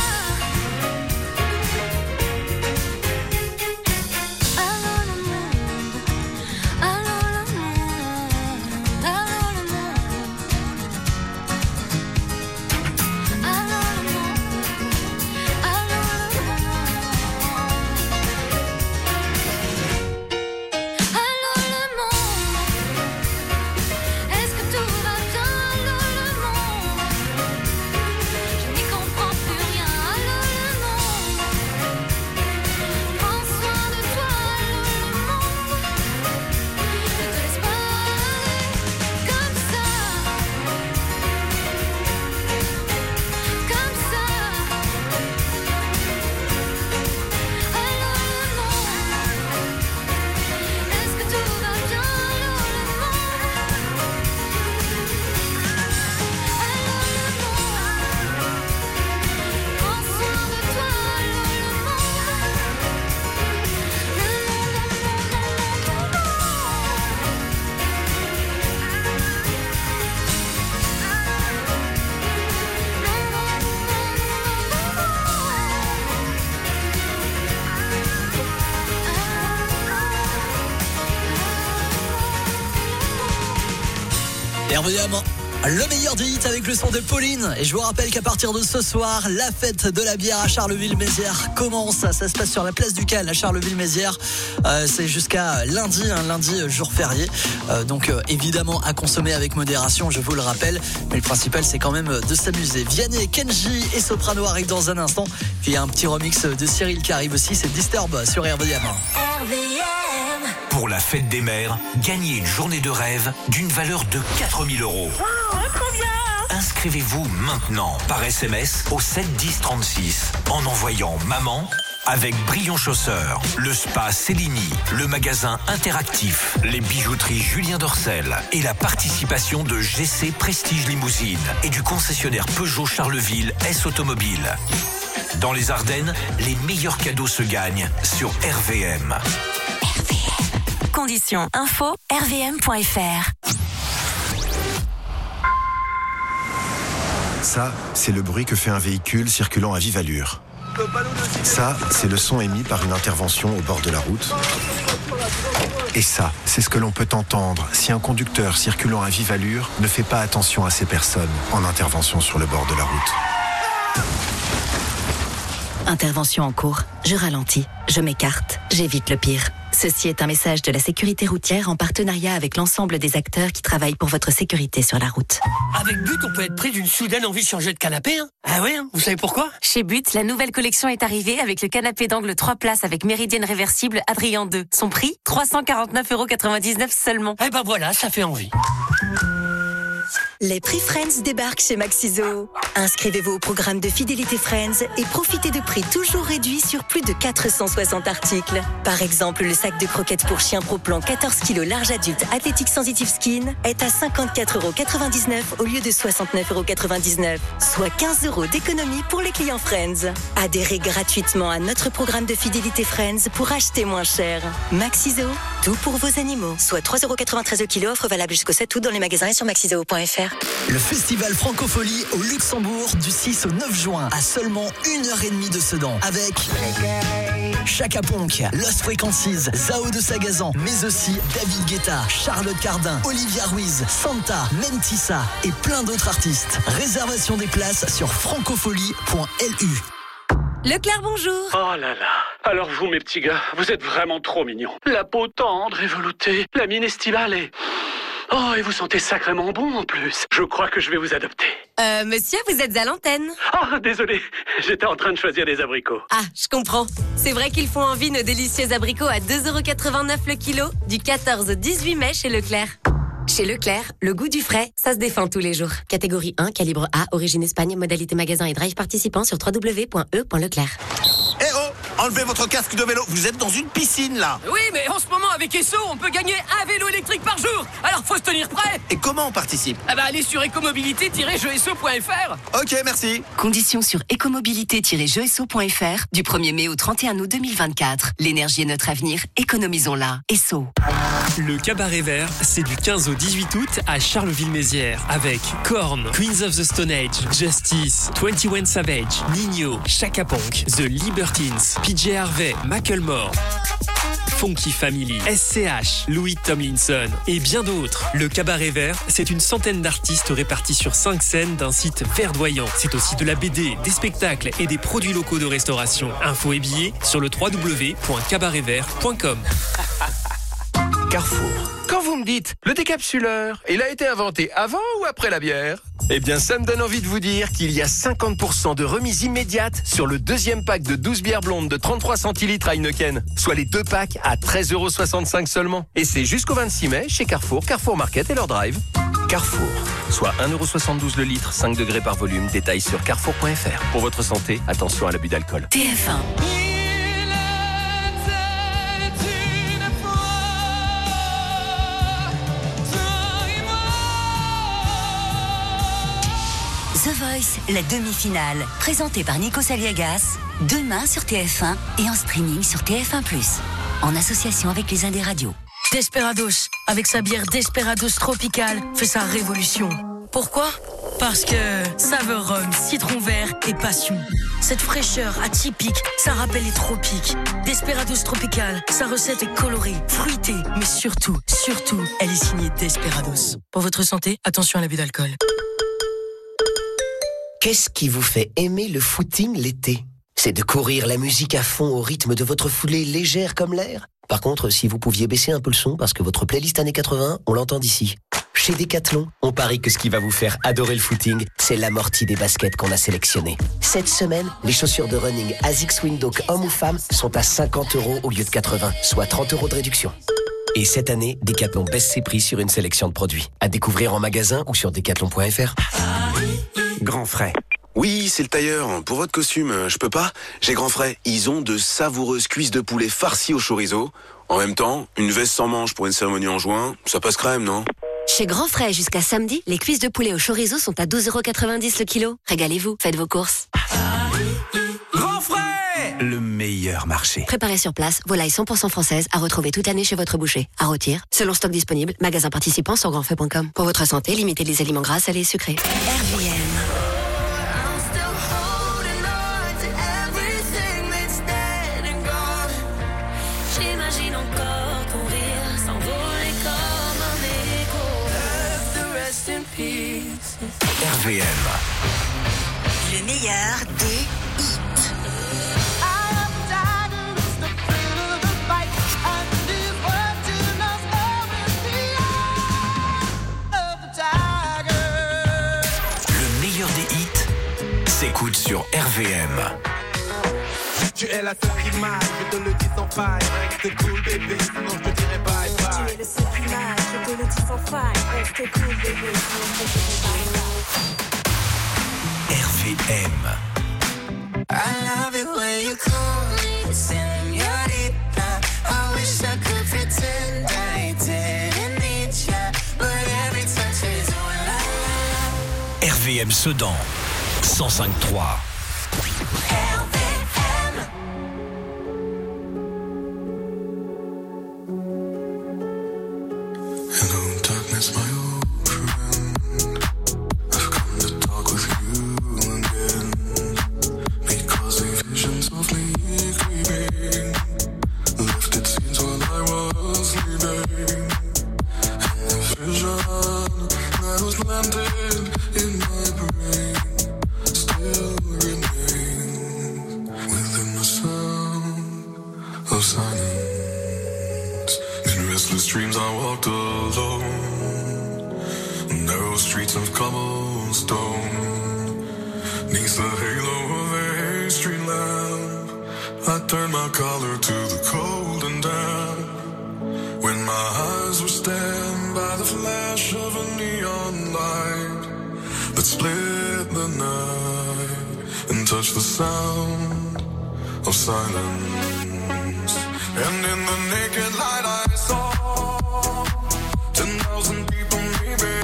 Allô le monde, allô le monde, allô le monde, allô le monde, allô le monde, allô le monde, est-ce que tout va bien? Allô le monde, je n'y comprends plus rien. Allô le monde, prends soin de toi. Allô le monde, ne te laisse pas aller comme ça, comme ça. Allô le monde, est-ce que tout va bien? Allô le monde, allô le monde, prends soin de toi. Allô le Et évidemment, le meilleur des hits avec le son de Pauline. Et je vous rappelle qu'à partir de ce soir, la fête de la bière à Charleville-Mézières commence. Ça se passe sur la place du Cal à Charleville-Mézières. Euh, c'est jusqu'à lundi, un lundi jour férié. Euh, donc euh, évidemment à consommer avec modération, je vous le rappelle. Mais le principal, c'est quand même de s'amuser. Vianney, Kenji et Soprano arrivent dans un instant. Puis il y a un petit remix de Cyril qui arrive aussi. C'est Disturb sur R V M. Pour la fête des mères, gagnez une journée de rêve d'une valeur de quatre mille euros. Inscrivez-vous maintenant par S M S au sept dix trente-six en envoyant maman avec Brillant Chausseur, le spa Céligny, le magasin interactif, les bijouteries Julien Dorcel et la participation de G C Prestige Limousine et du concessionnaire Peugeot Charleville S Automobile. Dans les Ardennes, les meilleurs cadeaux se gagnent sur R V M. Conditions info r v m point f r. Ça, c'est le bruit que fait un véhicule circulant à vive allure. Ça, c'est le son émis par une intervention au bord de la route. Et ça, c'est ce que l'on peut entendre si un conducteur circulant à vive allure ne fait pas attention à ces personnes en intervention sur le bord de la route. Intervention en cours. Je ralentis. Je m'écarte. J'évite le pire. Ceci est un message de la sécurité routière en partenariat avec l'ensemble des acteurs qui travaillent pour votre sécurité sur la route. Avec But, on peut être pris d'une soudaine envie de changer de canapé. Hein. Ah ouais, hein, vous savez pourquoi? Chez But, la nouvelle collection est arrivée avec le canapé d'angle trois places avec méridienne réversible Adrien deux. Son prix, trois cent quarante-neuf euros quatre-vingt-dix-neuf seulement. Eh ben voilà, ça fait envie. Les prix Friends débarquent chez Maxiso. Inscrivez-vous au programme de fidélité Friends et profitez de prix toujours réduits sur plus de quatre cent soixante articles. Par exemple, le sac de croquettes pour chien Pro Plan quatorze kilos large adulte Athletic Sensitive Skin est à cinquante-quatre euros quatre-vingt-dix-neuf au lieu de soixante-neuf euros quatre-vingt-dix-neuf, soit quinze euros d'économie pour les clients Friends. Adhérez gratuitement à notre programme de fidélité Friends pour acheter moins cher. Maxiso, tout pour vos animaux. Soit trois euros quatre-vingt-treize au kilo, offre valable jusqu'au sept août dans les magasins et sur maxiso point f r. Le festival Francophonie au Luxembourg du six au neuf juin à seulement une heure et demie de Sedan avec Chaka Ponk, Lost Frequencies, Zao de Sagazan, mais aussi David Guetta, Charlotte Cardin, Olivia Ruiz, Santa, Mentissa et plein d'autres artistes. Réservation des places sur francophonie point l u. Leclerc, bonjour. Oh là là. Alors vous, mes petits gars, vous êtes vraiment trop mignons. La peau tendre et veloutée, la mine estivale et... Oh, et vous sentez sacrément bon en plus. Je crois que je vais vous adopter. Euh, monsieur, vous êtes à l'antenne. Oh, désolé, j'étais en train de choisir des abricots. Ah, je comprends. C'est vrai qu'ils font envie nos délicieux abricots à deux euros quatre-vingt-neuf le kilo, du quatorze au dix-huit mai chez Leclerc. Chez Leclerc, le goût du frais, ça se défend tous les jours. Catégorie un, calibre A, origine Espagne, modalité magasin et drive participant sur w w w point e point leclerc. Eh oh, enlevez votre casque de vélo, vous êtes dans une piscine là. Oui, mais en ce moment avec Esso, on peut gagner un vélo électrique par jour. Alors faut se tenir prêt. Et comment on participe? Ah bah allez sur écomobilité tiret jeux esso point f r. Ok, merci. Conditions sur écomobilité tiret jeux esso point f r du premier mai au trente et un août deux mille vingt-quatre. L'énergie est notre avenir, économisons-la. Esso. Le Cabaret Vert, c'est du quinze au dix-huit août à Charleville-Mézières avec Korn, Queens of the Stone Age, Justice, vingt et un Savage, Nino, Chaka Ponk, The Libertines, P J Harvey, Macklemore, Funky Family, S C H, Louis Tomlinson et bien d'autres. Le Cabaret Vert, c'est une centaine d'artistes répartis sur cinq scènes d'un site verdoyant. C'est aussi de la B D, des spectacles et des produits locaux de restauration. Infos et billets sur le w w w point cabaret vert point com. Carrefour. Quand vous me dites le décapsuleur, il a été inventé avant ou après la bière? Eh bien, ça me donne envie de vous dire qu'il y a cinquante pour cent de remise immédiate sur le deuxième pack de douze bières blondes de trente-trois centilitres Heineken, soit les deux packs à treize euros soixante-cinq seulement. Et c'est jusqu'au vingt-six mai chez Carrefour, Carrefour Market et leur drive. Carrefour, soit un euro soixante-douze le litre, cinq degrés par volume. Détails sur carrefour point f r. Pour votre santé, attention à l'abus d'alcool. T F un. The Voice, la demi-finale, présentée par Nico Saliagas, demain sur T F un et en streaming sur T F un plus, en association avec les Indes Radios. Desperados, avec sa bière Desperados Tropical, fait sa révolution. Pourquoi? Parce que saveur rhum, citron vert et passion. Cette fraîcheur atypique, ça rappelle les tropiques. Desperados Tropical, sa recette est colorée, fruitée, mais surtout, surtout, elle est signée Desperados. Pour votre santé, attention à l'abus d'alcool. Qu'est-ce qui vous fait aimer le footing l'été? C'est de courir la musique à fond au rythme de votre foulée légère comme l'air? Par contre, si vous pouviez baisser un peu le son parce que votre playlist années quatre-vingts, on l'entend d'ici. Chez Decathlon, on parie que ce qui va vous faire adorer le footing, c'est l'amorti des baskets qu'on a sélectionnées. Cette semaine, les chaussures de running ASICS Windhoek hommes ou femmes sont à cinquante euros au lieu de quatre-vingts, soit trente euros de réduction. Et cette année, Decathlon baisse ses prix sur une sélection de produits. À découvrir en magasin ou sur decathlon point f r. Grand Frais. Oui, c'est le tailleur. Pour votre costume, je peux pas. J'ai Grand Frais. Ils ont de savoureuses cuisses de poulet farcies au chorizo. En même temps, une veste sans manches pour une cérémonie en juin, ça passe crème, non? Chez Grand Frais, jusqu'à samedi, les cuisses de poulet au chorizo sont à douze euros quatre-vingt-dix le kilo. Régalez-vous, faites vos courses. Grand Frais, le meilleur marché. Préparez sur place, volaille cent pour cent française à retrouver toute l'année chez votre boucher. À rôtir, selon stock disponible, magasin participant sur grand frais point com. Pour votre santé, limitez les aliments gras, salés et sucrés. R V M. R V M. Le meilleur des hits. sur R V M. Tu es la seule qui m'aille, je te le dis sans faille. Reste cool bébé, sinon je te dirai bye bye. Tu es le seul qui m'aille, je te le dis sans faille. Reste cool bébé, sinon je te dirai bye bye. R V M. I love it when you call me señorita. I wish I could pretend I didn't need ya, but every touch is all I love. R V M Sedan, cent cinq trois. Hello, darkness, my old friend. I've come to talk with you again, because a vision softly creeping left its scenes while I was sleeping, and the vision that was landed in my brain still remains within the sound of silence. In restless dreams I walked alone, narrow streets of cobblestone, neath the halo of a street lamp. I turned my collar to the cold and damp, when my eyes were stabbed by the flash of a neon light that split the night and touched the sound of silence. And in the naked light I saw ten thousand people maybe,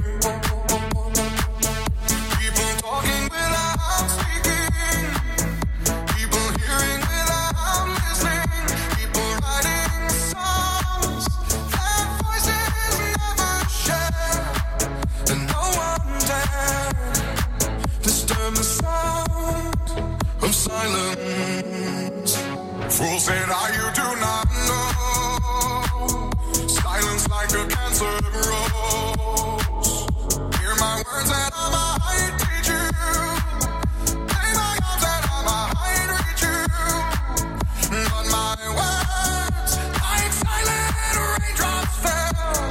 people talking without speaking, people hearing without listening, people writing songs that voices never share, and no one dared disturb the sound of silence. Fool said, I you do not know, silence like a cancer grows. Hear my words that I might teach you, lay my arms that I might reach you, but my words like silent raindrops fell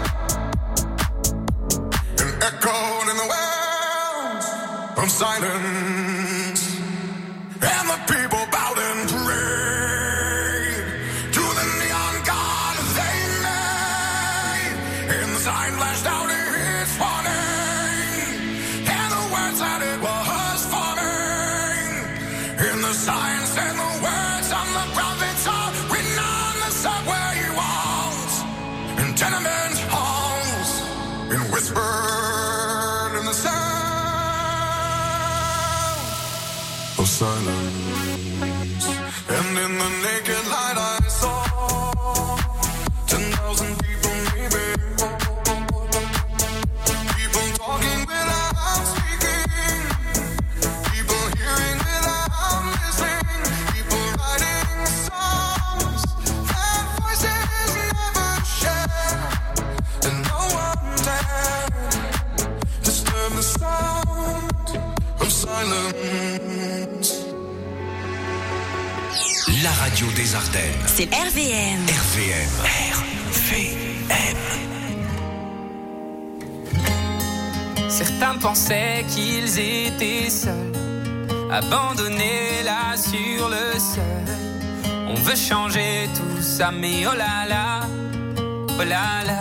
and echoed in the wells of silence, and the people bowed and prayed to the neon god they made, and the sign flashed out its warning, and the words that it was forming, and the sign said the words on the prophets are written on the subway walls and tenement halls, and whispered in the sound of silence. And in the naked light I saw ten thousand people maybe, people talking without speaking, people hearing without listening, people writing songs that voices never share, and no one dared disturb the sound of silence. La radio des Ardennes. C'est R V M. R V M. R V M. Certains pensaient qu'ils étaient seuls, abandonnés là sur le sol. On veut changer tout ça, mais oh là là, oh là là.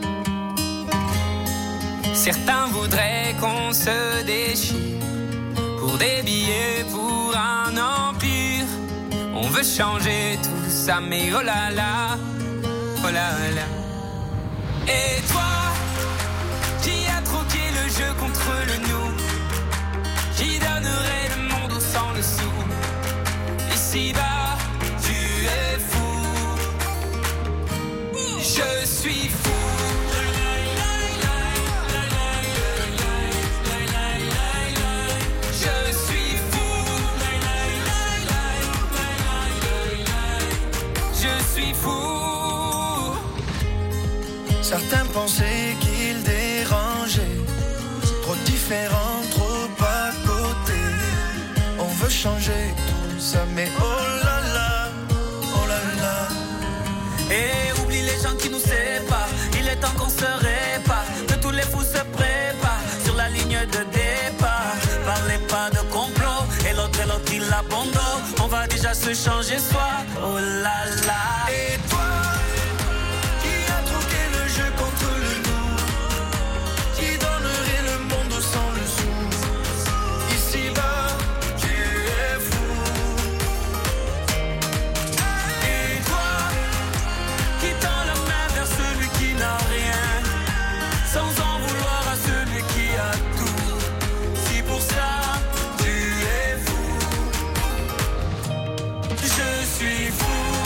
Certains voudraient qu'on se déchire pour des billets, pour un empire. On veut changer tout ça, mais oh là là, oh là là. Et toi, qui a troqué le jeu contre le nous, qui donnerait le monde au sang dessous. Ici-bas, tu es fou, je suis fou. Certains pensaient qu'ils dérangeaient, trop différents, trop à côté. On veut changer tout ça, mais oh là là, oh là là. Et oublie les gens qui nous séparent, il est temps qu'on se répare, que tous les fous se préparent sur la ligne de départ. Parlez pas de complot, et l'autre et l'autre à se changer soi. Oh là là. Et toi, qui a troqué le jeu contre le nous, qui donnerait le monde sans le sou. Ici-bas, tu es fou. Et toi, qui tend la main vers celui qui n'a rien, sans en vouloir à celui qui a tout. Si pour ça, tu es fou. Je suis fou.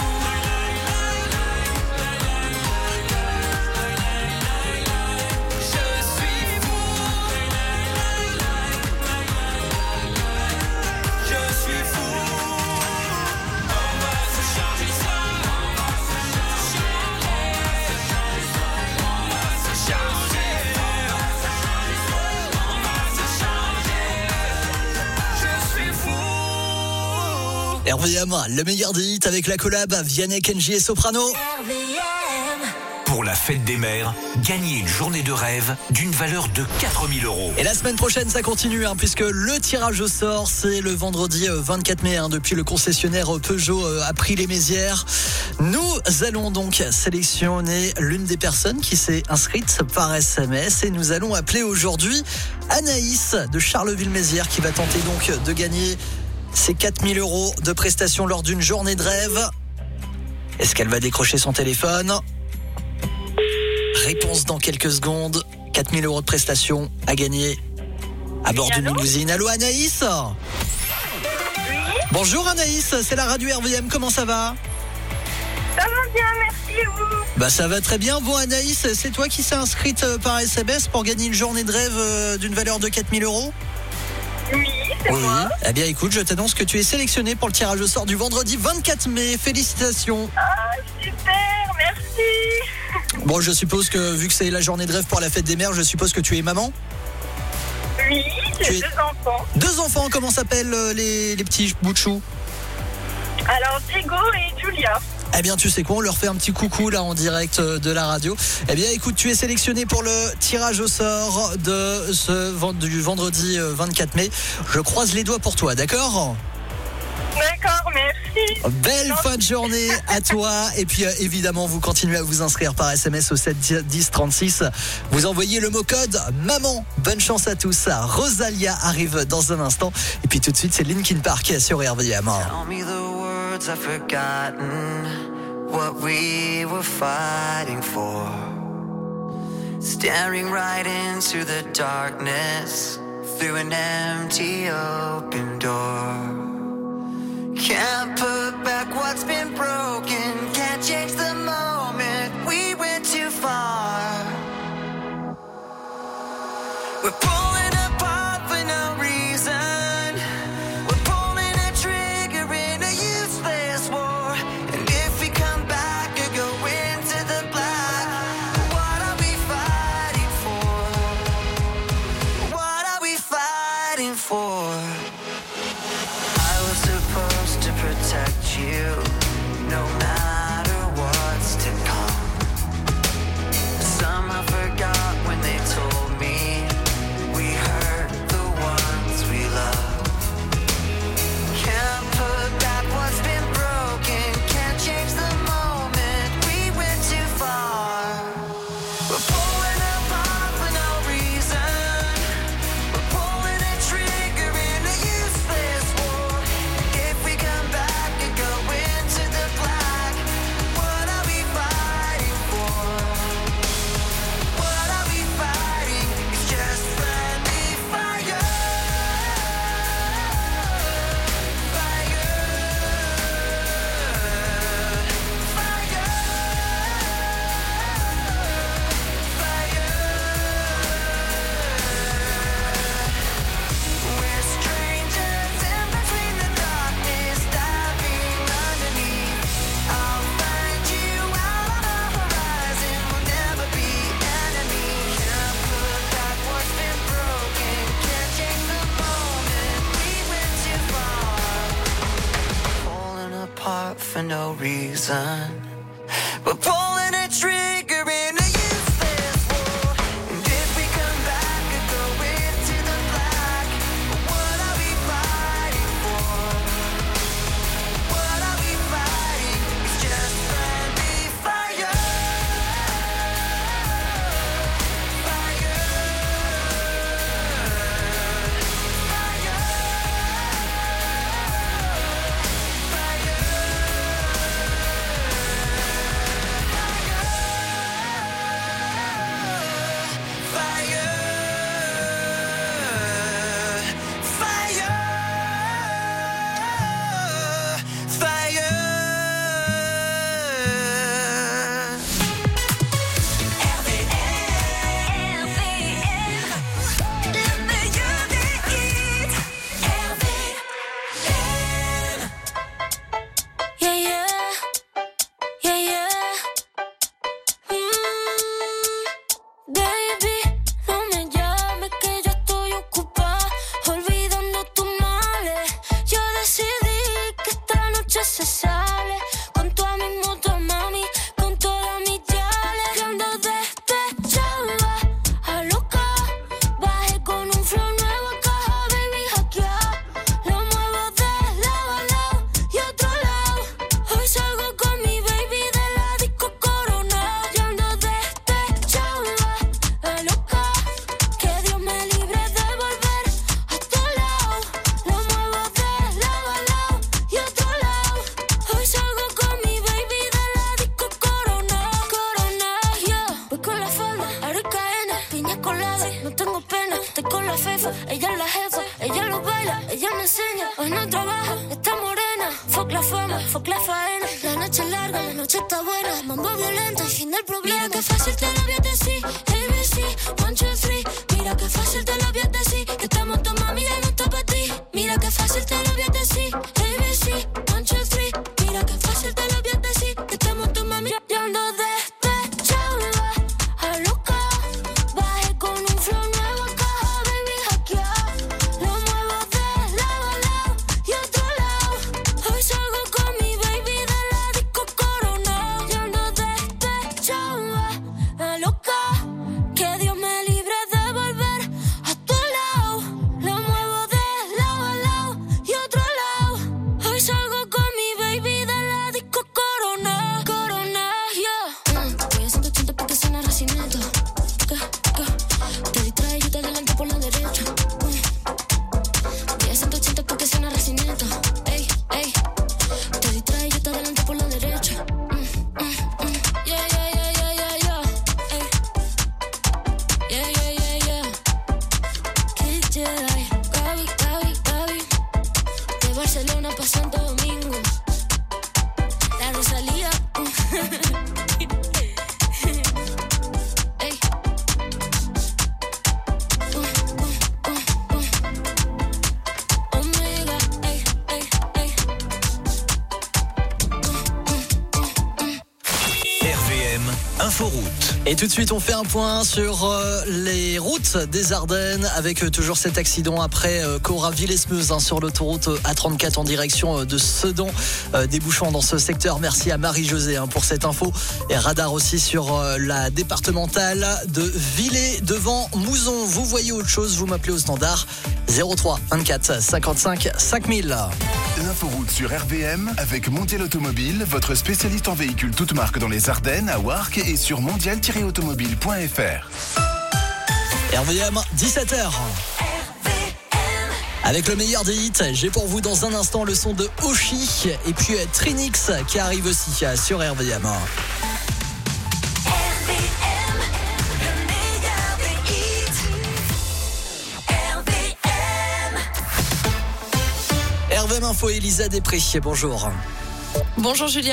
R V M, le meilleur des hits avec la collab Vianney, Kenji et Soprano. Pour la fête des mères, gagnez une journée de rêve d'une valeur de quatre mille euros. Et la semaine prochaine, ça continue, hein, puisque le tirage au sort, c'est le vendredi vingt-quatre mai, hein, depuis le concessionnaire Peugeot euh, à Prix-les-Mézières. Nous allons donc sélectionner l'une des personnes qui s'est inscrite par S M S et nous allons appeler aujourd'hui Anaïs de Charleville-Mézières qui va tenter donc de gagner ces quatre mille euros de prestations lors d'une journée de rêve. Est-ce qu'elle va décrocher son téléphone ? Réponse dans quelques secondes. quatre mille euros de prestations à gagner à bord d'une limousine. Allô Anaïs ? Oui. Bonjour Anaïs, c'est la radio R V M, comment ça va ? Ça va bien, merci et vous ? Bah ça va très bien. Bon Anaïs, c'est toi qui s'est inscrite par S M S pour gagner une journée de rêve d'une valeur de quatre mille euros ? Oui, c'est oui. moi. Eh bien écoute, je t'annonce que tu es sélectionné pour le tirage au sort du vendredi vingt-quatre mai. Félicitations. Ah, super, merci. Bon, je suppose que vu que c'est la journée de rêve pour la fête des mères, je suppose que tu es maman ? Oui, j'ai Tu es- deux enfants. Deux enfants, comment s'appellent euh, les, les petits bouts de chou ? Alors, Diego et Julia. Eh bien, tu sais quoi, on leur fait un petit coucou là en direct euh, de la radio. Eh bien, écoute, tu es sélectionné pour le tirage au sort de ce vend- du vendredi euh, vingt-quatre mai. Je croise les doigts pour toi, d'accord ? D'accord, merci. Belle fin de journée à toi. Et puis euh, évidemment, vous continuez à vous inscrire par S M S au sept dix trente-six. Vous envoyez le mot code maman. Bonne chance à tous. Rosalia arrive dans un instant. Et puis tout de suite, c'est Linkin Park sur R V M. Tell me the words I've forgotten, what we were fighting for. Staring right into the darkness, through an empty open door. Can't put back what's been broken, can't change the moment, we went too far. We're pulling apart for no reason. We're pulling a trigger in a useless war. And if we come back or go into the black, what are we fighting for? What are we fighting for? I was supposed to protect you, no matter what's to come. Somehow forgot when they told me we hurt the ones we love. Can't put back what's been broken, can't change the moment, we went too far. We're pulling apart for no reason. We're pulling a trigger in a useless war. If we come back and go into the black, what are we fighting for? What are we fighting? It's just friendly fire. We're strangers in between the darkness, diving underneath. I'll find you out on the horizon, we'll never be enemies. Can't put back what's been broken, can't change the moment, we went too far. Falling apart for no reason. We're pulling a trigger in a useless war. And if we come back and go into the black, what are we fighting for? fuck la faena. La noche es larga, la noche está buena. Mambo violento, el fin del problema. Mira que fácil te lo voy a decir. A B C, one, two, three. Mira que fácil te lo voy a decir. Que estamos tu mami, ya no está para ti. Mira que fácil te lo voy a decir. A B C, one, two, three. Mira que fácil te lo voy a decir. Que estamos tu mami, ya ando despechada. A loca, bajé con un flow nuevo acá, baby, hackeado. Lo muevo de lado a lado y otro lado. Hoy salgo con mi baby de la disco Corona. Ya ando despechada, a loca. Que Dios me libre de volver a tu lado. Lo muevo de lado a lado y otro lado. Hoy salgo con mi baby de la disco Corona. Corona, yeah. Mm, voy a ciento ochenta porque suena racimiento. Que, que, te distrae, yo te adelanto por la derecha. Mm. Voy a ciento ochenta porque suena racimiento. Ey, ey. Te distrae, yo te adelanto por la derecha. Mm, mm, mm. Yeah, yeah, yeah, yeah, yeah, yeah. Ey. Yeah, yeah, yeah, yeah. Kid Jedi, Gaby, Gaby, Gaby. De Barcelona pa' Santo Domingo. La Rosalía. Ey. Uh, uh, uh, uh. Omega, ey, ey, ey. R V M Inforoute. Et tout de suite, on fait un point sur euh, les routes des Ardennes avec euh, toujours cet accident après euh, Cora Villesmeuse hein, sur l'autoroute euh, A trente-quatre en direction euh, de Sedan, euh, débouchant dans ce secteur. Merci à Marie-Josée hein, pour cette info. Et radar aussi sur euh, la départementale de Villers devant Mouzon. Vous voyez autre chose, vous m'appelez au standard zéro trois vingt-quatre cinquante-cinq cinq mille. L'inforoute sur R V M avec Mondial Automobile, votre spécialiste en véhicules toutes marques dans les Ardennes, à Warcq et sur mondial tiret automobile point f r. R V M, dix-sept heures. Avec le meilleur des hits, j'ai pour vous dans un instant le son de Oshi et puis euh, Trinix qui arrive aussi euh, sur R V M. R V M Info, Elisa Després, bonjour. Bonjour Julien.